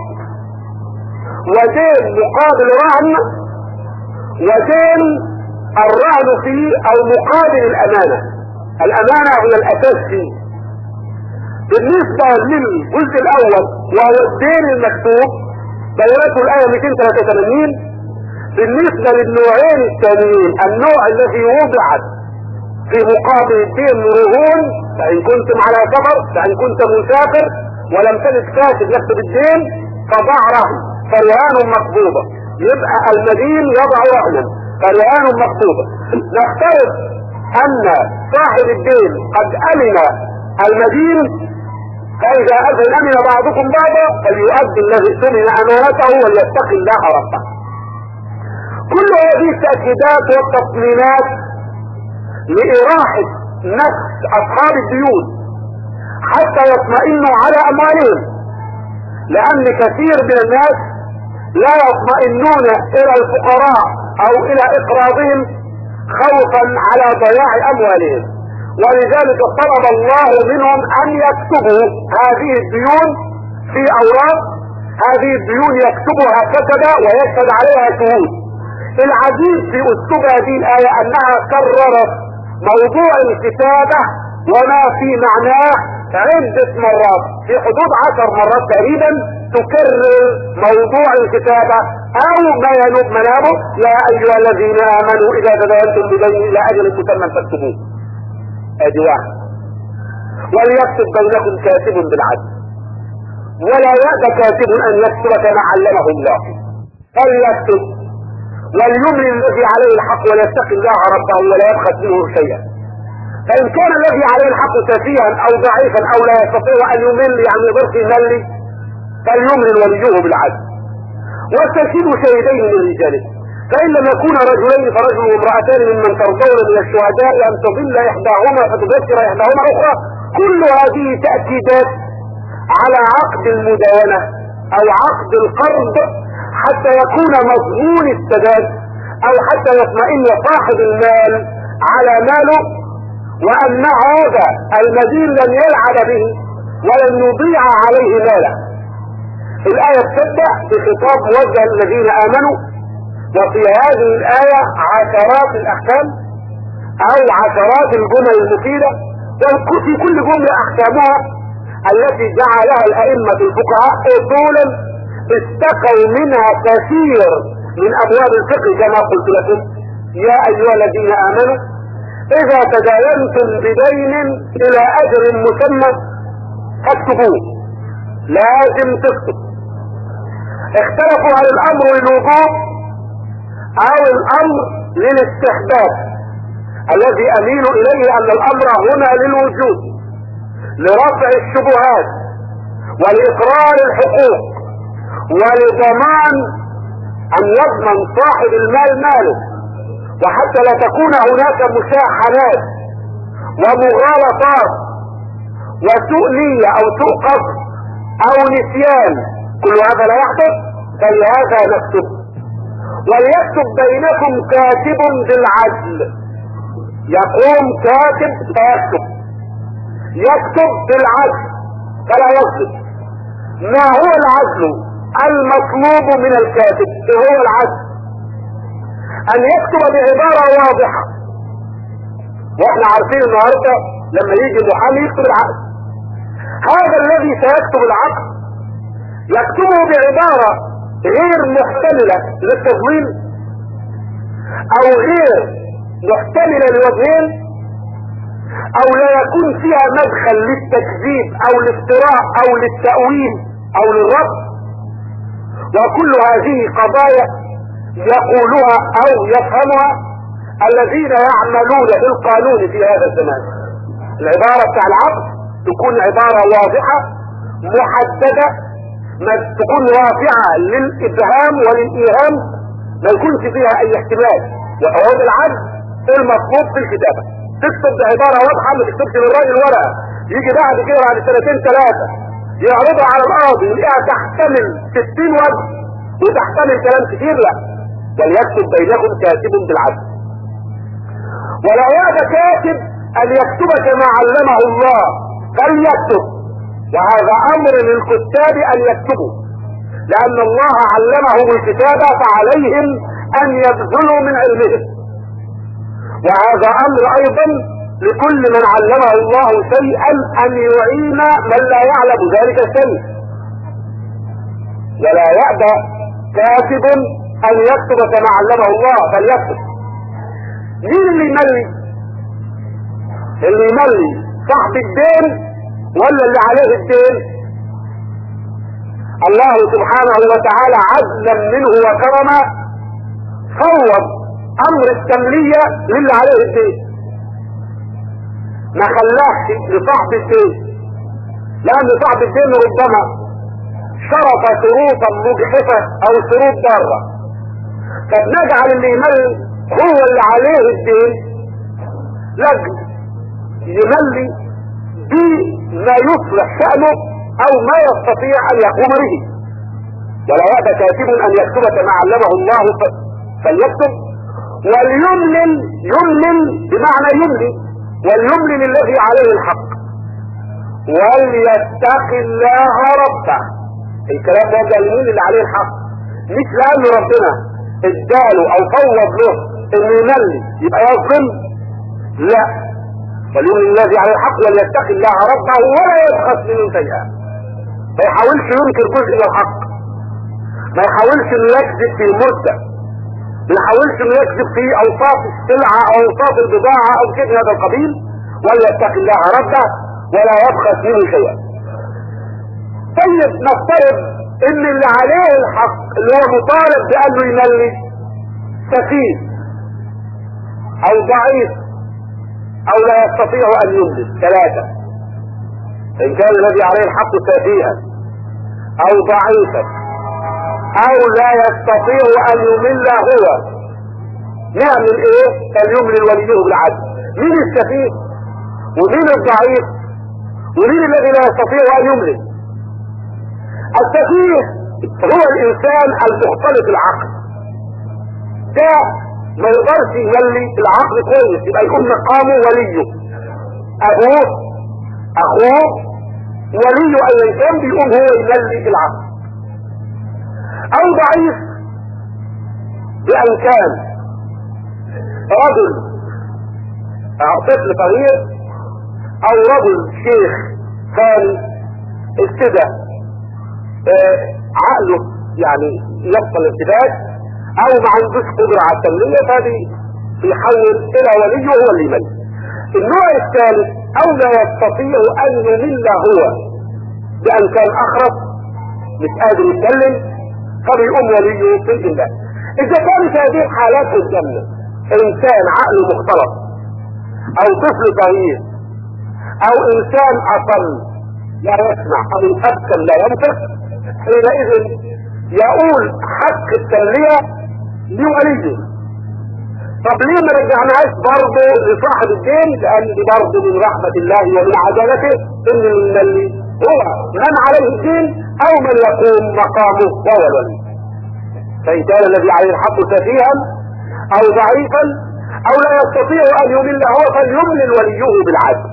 ودين مقابل رهن، ودين الرهن فيه أو مقابل الأمانة. الأمانة هي الأساس فيه، بالنسبة للجزء الاول وهو الدين المكتوب بينته الايه مئتين وثلاثة وثمانين. بالنسبة للنوعين الثانيين النوع الذي وضعت في مقابل الدين رهون، فان كنتم على سفر، فان كنت مسافر ولم تجد كاتب يكتب الدين فضع رهن فرهان مقبوضة، يبقى المدين يضع رهنا فرهان مقبوضة. نفترض ان صاحب الدين قد امن المدين، فاذا اذن امن بعضكم بعضا فليؤدي الذي سمن امانته وليتقي الله ربه. كل هذه التأكيدات والتصميمات لإراحة نفس أصحاب الديون حتى يطمئنوا على أموالهم، لأن كثير من الناس لا يطمئنون إلى الفقراء أو إلى إقراضهم خوفا على ضياع أموالهم، ولذلك طلب الله منهم أن يكتبوا هذه الديون في أوراق. هذه الديون يكتبها كتبة ويشهد عليها شهود. العجيب في أسلوب هذه الآية أنها كررت موضوع الكتابة وما في معناه عدة مرات، في حدود عشر مرات تقريبا تكرر موضوع الكتابة أو ما ينوب منابه: يا أيها الذين آمنوا إذا تداينتم بدين إلى أجل مسمى فاكتبوه. أدي واحد. وليكتب بينكم كاتب بالعدل ولا يأبى كاتب أن يكتب كما علمه الله، فليكتب وليملي الذي عليه الحق وليتقي الله ربه ولا يبخس منه شيئا. فإن كان الذي عليه الحق سفيها أو ضعيفا أو لا يستطيع أن يمل يعني يضرب يملي فليملي وليه بالعدل واستشهدوا شهيدين من رجاله، فإن لم يكون رجلين فرجل وامرأتان ممن ترضون من الشهداء أن تضل إحداهما فتذكر إحداهما أخرى. كل هذه تأكيدات على عقد المداينة أو عقد القرض حتى يكون مضمون السداد أو حتى يطمئن صاحب المال على ماله، وأن هذا المدين لن يلعب به ولن يضيع عليه ماله. الآية تبدأ بخطاب موجه للذين آمنوا، وفي هذه الآية عشرات الأحكام أو عشرات الجمل المفيدة، وفي كل جملة أحكامها التي جعلها الأئمة الفقهاء أصولا استقوا منها كثير من أبواب الفقه كما قلت لكم. يا أيها الذين آمنوا إذا تداينتم بدين إلى أجل مسمى فاكتبوه، لازم تكتب. اختلفوا هل الأمر للوجوب أو الأمر للاستحباب. الذي أميل إليه أن الأمر هنا للوجوب لرفع الشبهات ولإقرار الحقوق ولضمان أن يضمن صاحب المال ماله، وحتى لا تكون هناك مشاحنات ومغالطات وسوء نية أو سوء قصد أو نسيان، كل هذا لا يحدث. فلهذا نكتب وليكتب بينكم كاتب بالعدل. يقوم كاتب فيكتب، يكتب بالعدل فلا يظلم. ما هو العدل المطلوب من الكاتب؟ هو العدل ان يكتب بعبارة واضحة، واحنا عارفين النهاردة لما يجي محامي يكتب العقد، هذا الذي سيكتب العقد يكتبه بعبارة غير محتملة للتضليل او غير محتملة لوجهين، او لا يكون فيها مدخل للتكذيب او الافتراء او للتأويل او للرفض. وكل هذه قضايا يقولها او يفهمها الذين يعملون بالقانون في هذا الزمان. العبارة بتاع العقد تكون عبارة واضحة محددة، ما تكون رافعة للإبهام وللإيهام، ما يكونش فيها أي احتمال. وهو العدل المطلوب في الكتابة، تكتب بعبارة واضحة، ما تكتبش من رأي الورقة يجي بعد كده بعد سنتين ثلاثة يعرضها على القاضي يلاقيها تحتمل ستين وجه وتحتمل كلام كتير. لا، بل يكتب بينكم كاتب بالعدل. ولا يأبى كاتب أن يكتب كما علمه الله فليكتب، وهذا أمر للكتاب أن يكتبوا، لأن الله علمهم الكتابة فعليهم أن يبذلوا من علمهم. وهذا أمر أيضا لكل من علمه الله شيئا ان يعين من لا يعلم ذلك الشيء، ولا يأبى كاتب ان يكتب كما علمه الله فليكتب. مين اللي يملي؟ اللي يملي صاحب الدين ولا اللي عليه الدين؟ الله سبحانه وتعالى عدلا منه وكرما فوض امر التملية للي عليه الدين، ما خلاش لصاحب الدين، لان صاحب الدين ربما شرط شروطا مجحفة او شروط ضارة، فبنجعل اللي يملي هو اللي عليه الدين لجل يملي بما يصلح شأنه او ما يستطيع ان يقوم به. ولا يأبى كاتب ان يكتب كما علمه الله فليكتب. وليملل، يملل بمعنى يملي، وليملل الذي عليه الحق وليتق الله ربه. الكلام ده ده لمين؟ اللي عليه الحق، مش لأن ربنا اداله او فوض له انه يملي يبقى يظلم، لا. وليملل الذي عليه الحق وليتق الله ربه ولا يبخس منه شيئا. ما يحاولش ينكر جزء من الحق، ما يحاولش انه يكذب في المدة، ما يحاولش انه يكذب في اوصاف السلعة او اوصاف البضاعة او كده من هذا القبيل. وليتق الله ربه ولا يبخس منه شيئا. طيب نفترض ان اللي عليه الحق اللي هو مطالب بانه يملي سفيه او ضعيف او لا يستطيع ان يملي. ثلاثة: ان كان الذي عليه الحق سفيها او ضعيفا او لا يستطيع ان يمل هو، نعمل ايه؟ فليملل وليه بالعدل. مين السفيه ومين الضعيف ومين الذي لا يستطيع ان يملل؟ السفيه هو الانسان المختلط العقل، ده ما يقدرش يملي العقل كويس، يبقى يكون مقامه وليه، ابوه اخوه وليه ايا كان بيقوم هو يملي العقل. او ضعيف بان كان رجل طفل صغير او رجل شيخ ثاني ابتدى آه عقله يعني يبقى الارتباك او ما عندوش قدرة على التملية، فهذه يحول الى وليه هو اللي يملي. النوع الثالث او لا يستطيع ان يمل هو بان كان اخرس مش قادر يتكلم، فبيقوم وليه في الله. اذا كانت هذه الحالات قدامنا انسان عقله مختلط او طفل صغير او انسان اصل لا يسمع او يفكر لا ينطق، حينئذ يقول حق التملية لوليه. طب ليه ما رجعناش برضه لصاحب الدين؟ لان دي برضه من رحمة الله ومن عدالته ان المملي هو من عليه الدين او من يقوم مقامه وهو الولي. فان كان الذي عليه الحق سفيها او ضعيفا او لا يستطيع ان يمل هو فليملل وليه بالعدل،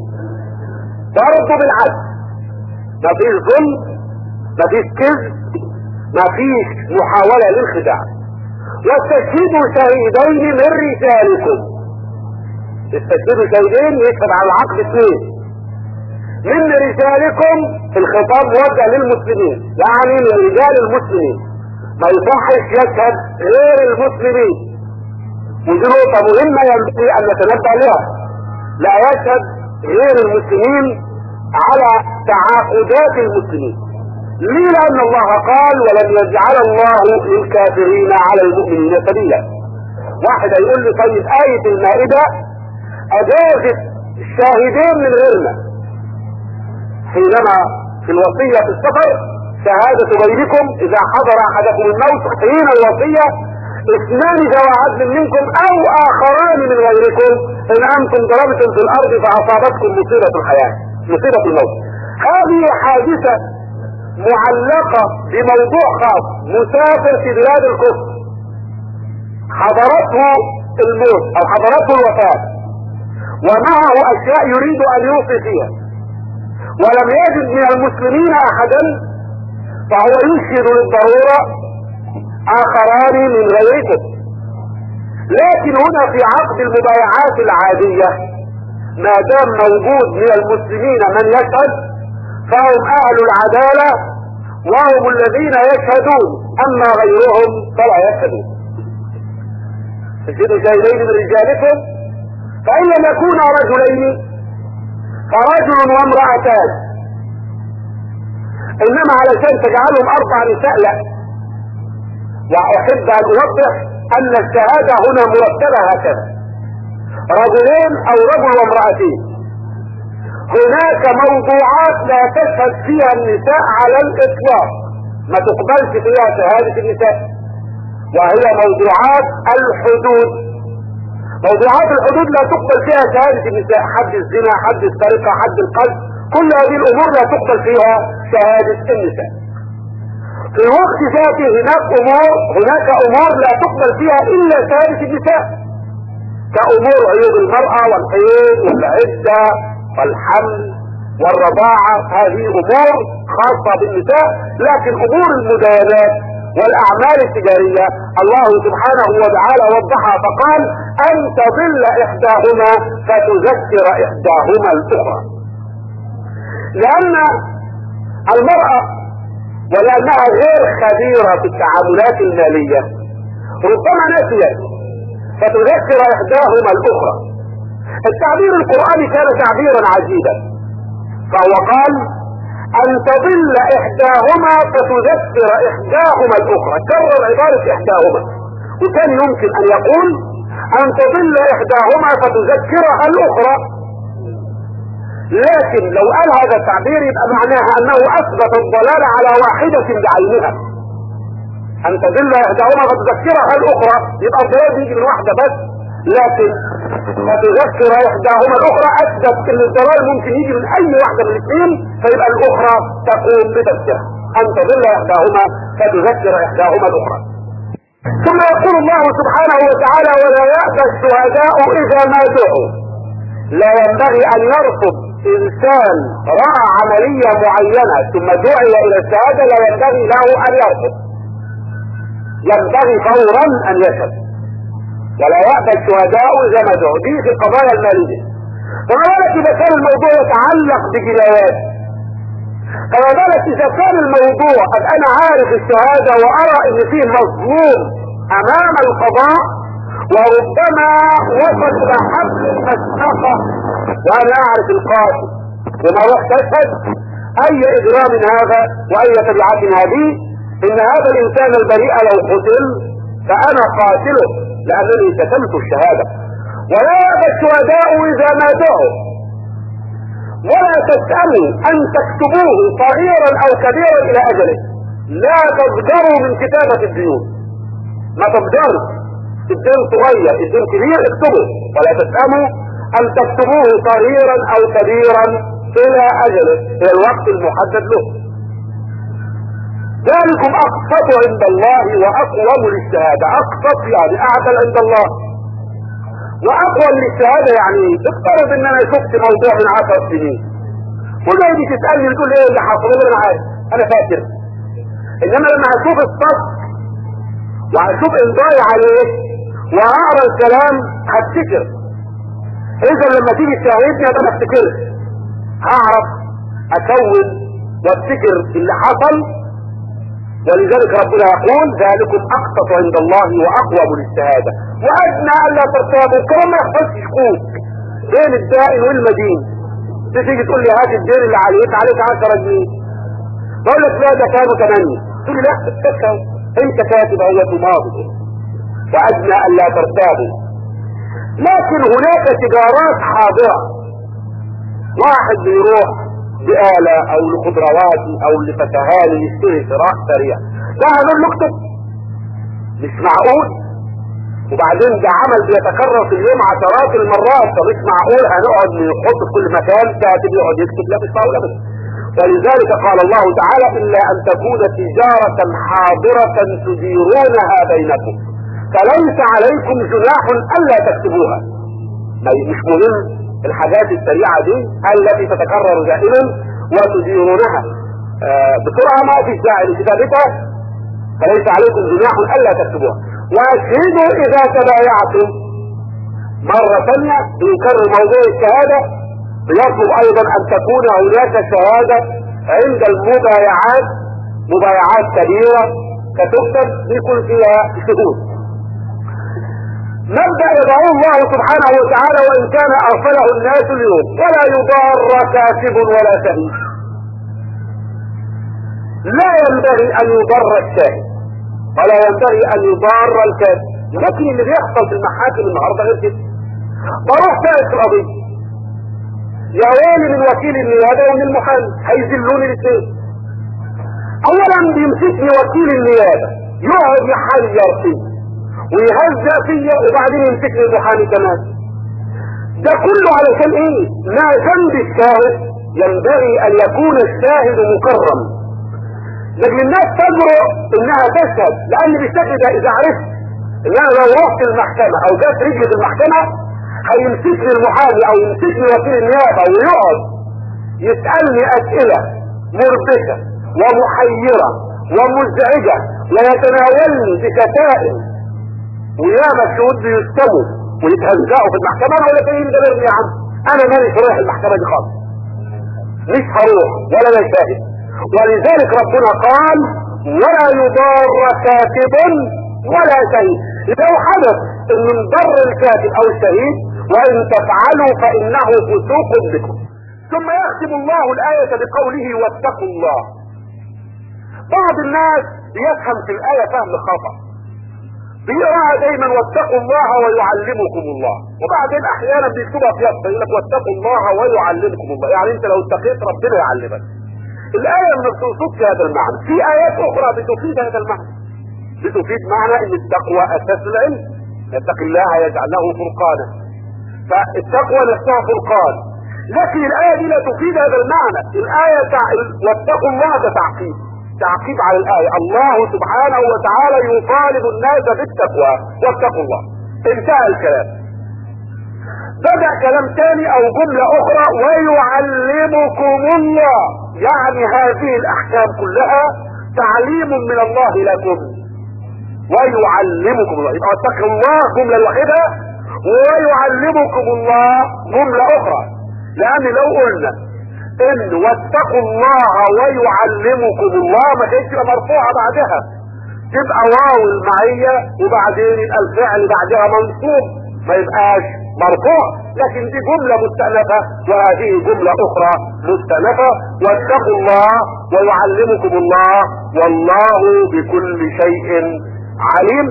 برضه بالعدل، ما فيش ظلم، ما فيش كذب، ما فيش محاولة للخداع. واستشهدوا شهيدين من رجالكم، استشهدوا شهيدين يشهد على العقد اثنين من رجالكم. الخطاب موجه للمسلمين، يعني من رجال المسلمين، ما يصحش يشهد غير المسلمين. ودي نقطة مهمة ينبغي ان نتنبه لها، لا يشهد غير المسلمين على تعاقدات المسلمين. ليه؟ لان الله قال ولن يجعل الله للكافرين على المؤمنين سبيلا. واحد هيقول لي طيب آية المائدة اجازت الشاهدين من غيرنا، حينما في الوصية في السفر شهادة بينكم اذا حضر احدكم الموت حين الوصية اثنان ذوى عدل منكم او اخران من غيركم ان انتم ضربتم في الارض فاصابتكم مصيبة الحياة مصيبة الموت. هذه حادثة معلقة بموضوع خاص، مسافر في بلاد الكفر حضرته الموت او حضرته الوفاة ومعه اشياء يريد ان يوصي فيها ولم يجد من المسلمين احدا، فهو يشهد للضرورة اخران من غيركم. لكن هنا في عقد المبايعات العادية ما دام موجود من المسلمين من يشهد فهم اهل العدالة وهم الذين يشهدون، اما غيرهم فلا يشهدون. تجدوا شاهدين من رجالكم فان لم يكونا رجلين فرجل وامرأتان، انما علشان تجعلهم اربع نساء لا. واحب ان اوضح ان الشهادة هنا مرتبة هكذا، رجلين او رجل وامرأتين. هناك موضوعات لا تشهد فيها النساء على الاطلاق، ما تقبلش فيها شهادة النساء، وهي موضوعات الحدود. موضوعات الحدود لا تقبل فيها شهادة النساء، حد الزنا، حد السرقة، حد القذف، كل هذه الامور لا تقبل فيها شهادة النساء. في الوقت ذاته هناك امور هناك امور لا تقبل فيها الا شهادة النساء، كأمور عيوب المرأة والحيض والعدة والحمل والرضاعة، هذه امور خاصة بالنساء. لكن امور المداينات والاعمال التجارية الله سبحانه وتعالى وضحها فقال ان تضل احداهما فتذكر احداهما الاخرى، لان المرأة ولانها غير خبيرة في التعاملات المالية ربما نسيت فتذكر احداهما الاخرى. التعبير القرآني كان تعبيرا عجيبا، فهو قال ان تضل احداهما فتذكر احداهما الاخرى، كرر عبارة احداهما، وكان يمكن ان يقول ان تضل احداهما فتذكرها الاخرى، لكن لو قال هذا التعبير يبقى معناها انه اثبت الضلال على واحدة بعينها. ان تضل احداهما فتذكرها الاخرى يبقى الضلال يجي من واحدة بس، لكن فتذكر احداهما الاخرى اثبت ان الضلال ممكن يجي من اي واحدة من الاثنين، فيبقى الاخرى تقوم بتذكرها. ان تضل احداهما فتذكر احداهما الاخرى. ثم يقول الله سبحانه وتعالى ولا يأبى الشهداء اذا ما دعوا. لا ينبغي ان يرفض انسان رأى عملية معينة ثم دعي الى الشهادة، لا ينبغي له ان يرفض، ينبغي فورا ان يشهد. ولا يأبى الشهداء اذا ما دعوا، دي في القضايا المالية. فما بالك اذا كان الموضوع يتعلق بجنايات، فما بالك اذا كان الموضوع قد انا عارف الشهادة وارى ان فيه مظلوم امام القضاء وربما وصل الى حد المسخة وانا اعرف القاتل وما رحت اشهد، اي اجرام هذا واي تبعات هذه؟ ان هذا الانسان البريء لو قتل فانا قاتله لانني كتمت الشهادة. ولا يأبى الشهداء اذا ما دعوا. ولا تسألوا ان تكتبوه صغيرا او كبيرا الى اجله، لا تضجروا من كتابة الديون، ما تضجروا، الدين صغير الدين كبير اكتبه، ولا تسألوا ان تكتبوه صغيرا او كبيرا الى اجله، الى الوقت المحدد له. ذلكم اقسط عند الله واقوم للشهادة. اقسط يعني اعدل عند الله، واقوم للشهادة يعني افترض ان انا شفت موضوع من عشر سنين ولا يجي تسألني تقول ايه اللي حصل، انا عارف انا فاكر، انما لما هشوف الصف وهشوف امضاء عليه وهقرا الكلام هفتكر. اذا لما تيجي تشاهدني ابقى ما افتكرش، هعرف اكون وافتكر اللي حصل. ولذلك ربنا يقول ذلكم اقسط عند الله واقوم للشهادة وادنى الا ترتابوا، كمان ما يحصلش شكوك بين الدائن والمدين. تيجي تقول لي هات الدين اللي عليك عليك عشرة جنيه، بقول لك لا ده كانوا ثمانية، تقول لي لا تتكتب انت كاتب اهوة ماضي. وادنى الا ترتابوا. لكن هناك تجارات حاضرة، واحد بيروح بآلة او لخضرواتي او لفتهاني يشتري شراء سريع، ده هنقول له اكتب؟ مش معقول. وبعدين ده عمل بيتكرر في اليوم عشرات المرات، فمش معقول هنقعد نحط في كل مكان كاتب يقعد يكتب، لا مش معقول ابدا. ولذلك قال الله تعالى الا ان تكون تجارة حاضرة تديرونها بينكم فليس عليكم جناح الا تكتبوها. مش مهم الحاجات السريعة دي التي تتكرر دائما وتديرونها آه بسرعة ما في داعي لكتابتها، فليس عليكم جناح الا تكتبوها. واشهدوا اذا تبايعتم، مرة ثانية بيكرر موضوع الشهادة، بيطلب ايضا ان تكون هناك شهادة عند المبايعات، مبايعات كبيرة كتكتب بيكون فيها شهود. مبدأ يضعه الله سبحانه وتعالى وان كان اغفله الناس اليوم: ولا يضار كاتب ولا شهيد. لا ينبغي ان يضر الشاهد ولا ينبغي ان يضار الكاتب. لكن اللي بيحصل في المحاكم النهارده غير كده. بروح سائل في القضيه، يا ويلي من وكيل النيابه ومن المحامي، هيذلوني الاثنين. اولا بيمسكني وكيل النيابه يقعد يحير فيه ويهزأ فيا، وبعدين يمسكني المحامي كمان. ده كله علشان ايه؟ ما ذنب الشاهد؟ ينبغي ان يكون الشاهد مكرم. لكن الناس تجرؤ انها تشهد، لان بالشكل ده اذا عرفت ان انا لو رحت المحكمة او جات رجلي في المحكمة هيمسكني المحامي او يمسكني وكيل النيابة ويقعد يسألني اسئلة مربكة ومحيرة ومزعجة ويتناولني بشتائم، وياما الشهود بيستموا ويتهزقوا في المحكمة. ولا كاين ده برمي يا عم، انا ماليش رايح المحكمة دي خالص، مش هروح ولا انا شاهد. ولذلك ربنا قال: ولا يضار كاتب ولا شهيد. لو حدث ان انضر الكاتب او الشهيد: وان تفعلوا فانه فسوق بكم. ثم يختم الله الآية بقوله: واتقوا الله. بعض الناس بيفهم في الآية فهم خطأ، بيقرأها دايما واتقوا الله ويعلمكم الله، وبعدين احيانا بيكتبها في يسطا يقول لك واتقوا الله ويعلمكم الله، يعني انت لو اتقيت ربنا يعلمك. الآية ما بتقصدش هذا المعنى. في آيات أخرى بتفيد هذا المعنى، بتفيد معنى ان التقوى اساس العلم. يتقي الله يجعل له فرقانا، فالتقوى نفسها فرقان. لكن الآية دي لا تفيد هذا المعنى. الآية تع... واتقوا الله ده تعقيب، تعقيب على الآية. الله سبحانه وتعالى يطالب الناس بالتقوى، واتقوا الله. انتهى الكلام. بدأ كلام ثاني او جملة اخرى: ويعلمكم الله. يعني هذه الاحكام كلها تعليم من الله لكم. ويعلمكم الله، يبقى اتقوا الله جملة واحدة، ويعلمكم الله جملة اخرى. لان لو قلنا ان واتقوا الله ويعلمكم الله ما كانتش تبقى مرفوعة بعدها، تبقى واو المعية وبعدين الفعل بعدها منصوب، ما يبقاش مرفوع. لكن دي جملة مستأنفة وهذه جملة اخرى مستأنفة. واتقوا الله ويعلمكم الله والله بكل شيء عليم.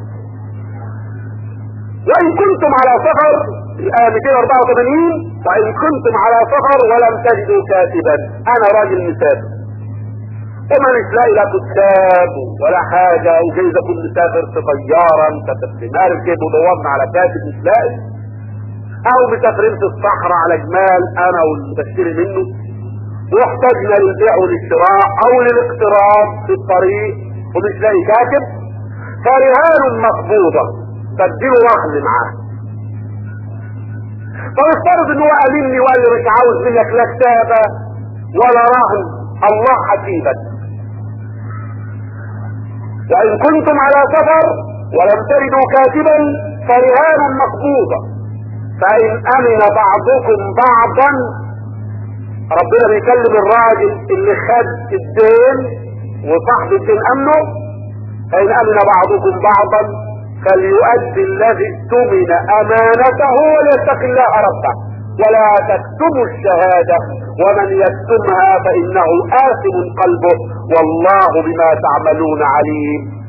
وان كنتم على سفر، الآية مئتين واربعة وثمانين: وان كنتم على سفر ولم تجدوا كاتبا. انا راجل مسافر وما مش لاقي لا كتاب ولا حاجة، وجايز اكون مسافر في طيارة، مسافر في مركب ودورنا على كاتب مش لاقي، او مسافرين في الصحراء على جمال انا واللي بشتري منه، واحتاجنا للبيع والشراء او للاقتراض في الطريق ومش لاقي كاتب، فرهان مقبوضة، تديله رهن معاه. فنفترض ان هو قالني وقال لي مش عاوز منك لا كتابة ولا رهن، الله حسيبك. وان كنتم على سفر ولم تجدوا كاتبا فرهان مقبوضة، فان امن بعضكم بعضا. ربنا بيكلم الراجل اللي خد الدين وصاحب الدين امنه: فان امن بعضكم بعضا فليؤدي الذي اؤتمن امانته وليتق الله ربه ولا تكتموا الشهادة ومن يكتمها فانه آثم قلبه والله بما تعملون عليم.